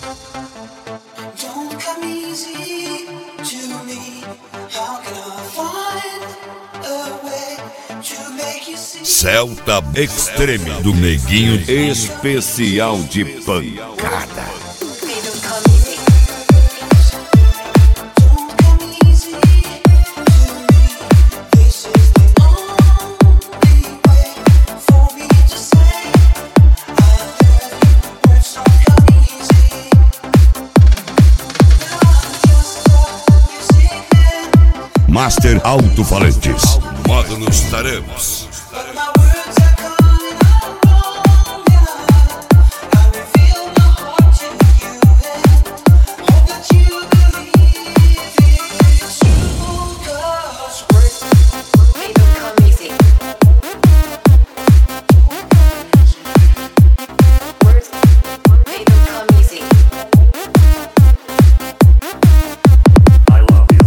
Don't come easy to me. How can I find a way to make you see? Celta Extreme do Neguinho Especial de pancada. Don't come easy to me. This is the only way for me to say I love you. Words don't come easy. Now I'm just a music man. Master Alto-Falantes. Modo nos taremas. But my words are coming out wrong, yeah. I reveal my heart to you and hope that you believe it's true. 'Cause words They don't come easy. Words, they don't come easy. I love you.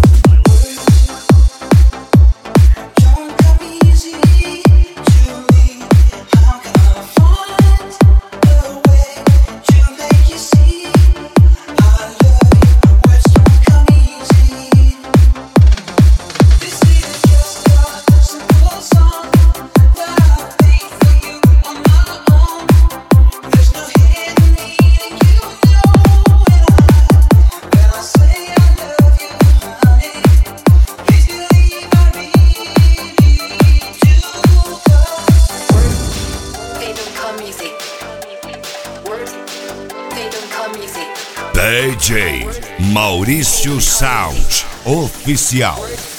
don't come easy to me. How can I find a way to make you see I love you? Words don't come easy. This is just a simple song that I made for you on my own. There's no hidden meaning, you know it. When I say I love you, honey, please believe I really do. 'Cause They don't come easy. Words, they don't come easy. DJ Maurício Sound Oficial.